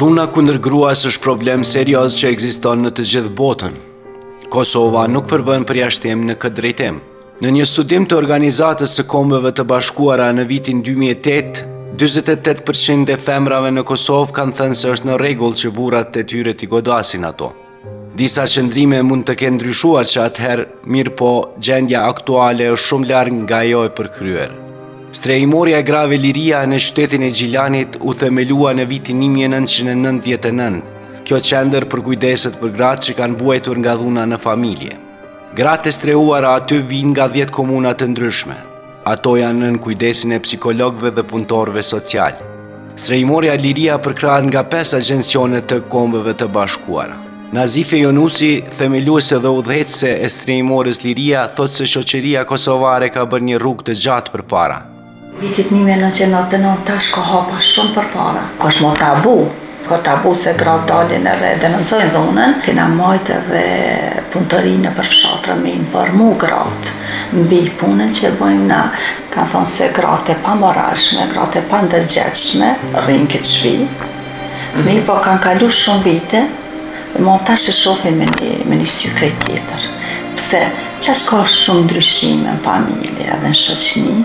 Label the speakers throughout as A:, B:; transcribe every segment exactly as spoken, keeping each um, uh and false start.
A: Dhuna kundër gruas është problem serioz që ekziston në të gjithë botën. Kosova nuk përbën përjashtim në këtë drejtim. Në një studim të Organizatës së Kombeve të Bashkuara në vitin dy mijë e tetë, njëzet e tetë përqind e femrave në Kosovë kanë thënë se është në rregull që burrat e tyre t'i godasin ato. Disa qëndrime mund të kenë ndryshuar që atëherë, mirë po gjendja aktuale është shumë larg nga ajo e përkryer. Strehimorja e grave Liria në qytetin e Gjilanit u themelua në vitin një mijë e nëntëqind e nëntëdhjetë e nëntë. Kjo qendër për kujdeset për gratë që kanë vuajtur nga dhuna në familje. Gratë e strehuara aty vijnë nga dhjetë komuna të ndryshme. Ato janë në kujdesin e psikologëve dhe punëtorëve social. Strehimorja Liria përkrahet nga pesë agjencione të Kombeve të Bashkuara. Nazife Jonusi, themeluese dhe udhëheqëse e strehimores Liria, thotë se shoqëria kosovare ka bërë një rrugë të gjatë përpara.
B: Vitit një mijë e nëntëqind e nëntëdhjetë e nëntë tash ka hapa shumë përpara. Ka shumë tabu. Ka tabu se gratë dalin edhe denoncojnë dhunën. Kena majt edhe punëtorinë për fshatra me informu gratë mbi punën që bëjmë na. Kanë thonë se gratë e pamoralshme, gratë e pandërgjegjshme rrinë këtë shpi. Mi po kanë kalu shumë vite, mo tash e shohim me një, me një sy krejt tjetër. Pse qash ka shumë ndryshime në familje edhe në shoqni.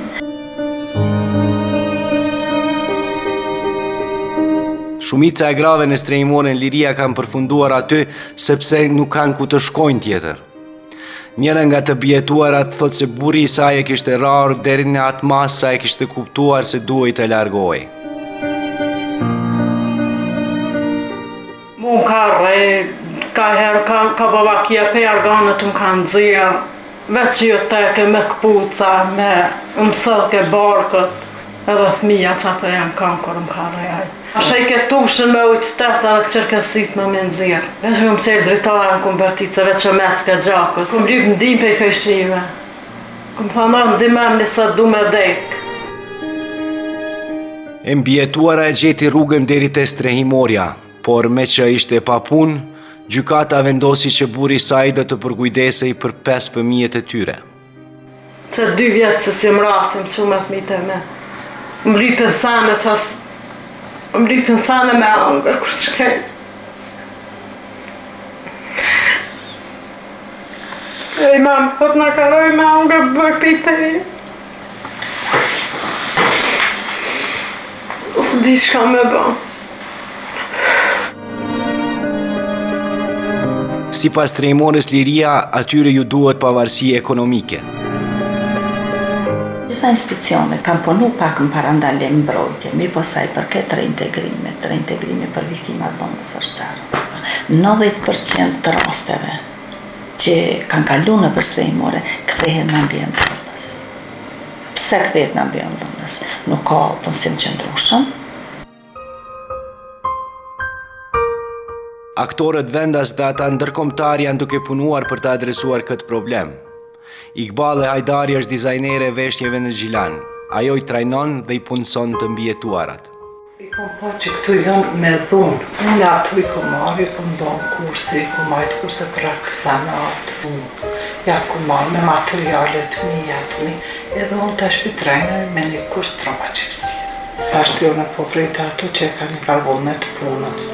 A: Shumica e grave në strehimore në Liria kanë përfunduar aty sepse nuk kanë ku të shkojnë tjetër. Njëra nga të bjetuarat thotë se burri i saj e kishte rarë deri në atë mas sa e kishte kuptuar se duhej të largohej.
C: Mu ka rre, ka herë ka, ka babakia pe arganët më kanë dzia, veç jo teke me këpuca, me mësëllke barkët, edhe thmija që ato janë kanë kërë më ka rrejaj. Shë i ke tushën me ujtë tërta dhe qërkësit më me nëzirë. Veç me më qelë dritarë në konvertice, veç o metë ka gjakës. Këm lypë ndim pe i këshime. Këm thënë, ndimem njësa du me dekë.
A: E mbjetuara e gjeti rrugën deri te strehimorja, por me që ishte pa punë, gjykata vendosi që burri i saj do të përkujdesej për pesë fëmijët e tyre.
C: Që dy vjetë që si më rasim që me thmite me. Më lypën sane qas Më lypën sane me angër kur të shkej. E i mamë thot në karoj me angër bërpite i. Së di shka me ba.
A: Si pas strehimores Liria, atyre ju duhet pavarësi ekonomike.
B: Gjitha institucione kam punu pak në parandalim mbrojtje, mirë po saj për këtë reintegrime, reintegrime për viktimat dhunës është qarë. nëntëdhjetë përqind të rasteve që kanë kalu në për strehimore, kthehen në ambient dhunës. Pse kthehet në ambient dhunës? Nuk ka punësim qëndrueshëm.
A: Aktorët vendas dhe ata ndërkombëtar janë duke punuar për të adresuar këtë problem. Iqbal Hajdari është dizajnere e veshtjeve në Gjilan. Ajo i trajnon dhe i punëson të mbjetuarat.
C: I kom po që këtu janë me dhunë. Unë ato i kom marrë, i kom donë kurse, i kom majtë kurse për artizanat. Ja kom marrë me materialet mija të mi. Edhe unë të shpitrejnë me një kurs traumatipsijës. Ashtë jo në po vrejta ato që e ka një valvonet punës.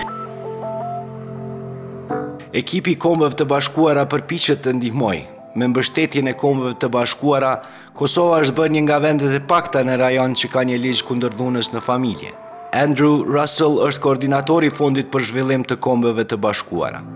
A: Ekipi Kombeve të Bashkuara përpiqet të ndihmoj. Me mbështetjen e Kombeve të Bashkuara, Kosova është bërë një nga vendet e pakta në rajon që ka një ligj kundër dhunës në familje. Andrew Russell është koordinatori i Fondit për Zhvillim të Kombeve të Bashkuara.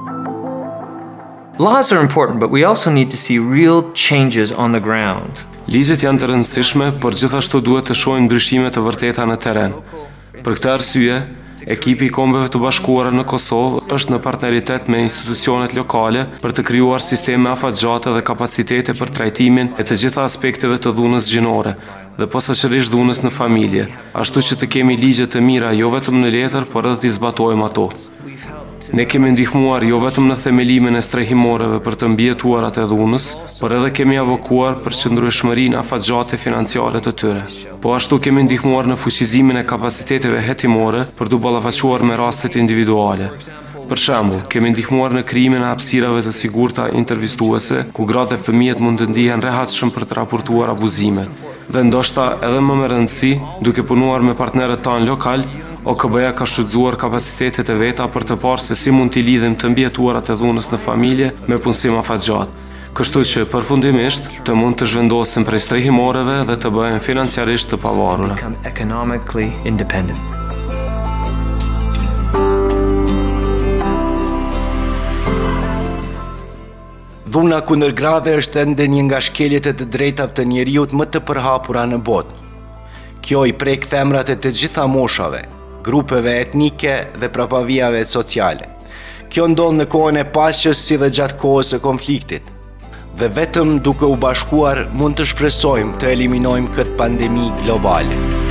D: Laws are important, but we also need to see real changes on the ground.
E: Ligjet janë të rëndësishme, por gjithashtu duhet të shohim ndryshime të vërteta në terren. Për këtë arsye, ekipi i Kombeve të Bashkuara në Kosovë është në partneritet me institucionet lokale për të krijuar sisteme afatgjate dhe kapacitete për trajtimin e të gjitha aspekteve të dhunës gjinore dhe posaçërisht dhunës në familje, ashtu që të kemi ligje të mira jo vetëm në letër, por edhe të zbatojmë ato. Ne kemi ndihmuar jo vetëm në themelimin e strehimoreve për të mbjetuarat e dhunës, por edhe kemi avokuar për qëndrueshmërinë afatgjate financiare të tyre. Po ashtu kemi ndihmuar në fuqizimin e kapaciteteve hetimore për të ballafaqour me rastet individuale. Për shembull, kemi ndihmuar në krijimin e hapësirave të sigurta intervistuese, ku gratë dhe fëmijët mund të ndihen rehatshëm për të raportuar abuzimet. dhe ndoshta edhe më me rëndësi, duke punuar me partnerët tanë lokal, O K B-ja ka shfrytzuar kapacitetet e veta për të parë se si mund t'i lidhim të mbijetuarat e dhunës në familje me punësim afatgjatë. Kështu që përfundimisht të mund të zhvendosen prej strehimoreve dhe të bëhen financiarisht të pavarura.
D: Become economically independent.
A: Dhuna kundër grave është ende një nga shkeljet e të drejtave të njeriut më të përhapura në botë. Kjo i prek femrat e të gjitha moshave, grupeve etnike dhe prapavijave sociale. Kjo ndodh në kohën e paqes si dhe gjatë kohës së konfliktit. Dhe vetëm duke u bashkuar mund të shpresojmë të eliminojmë këtë pandemi globale.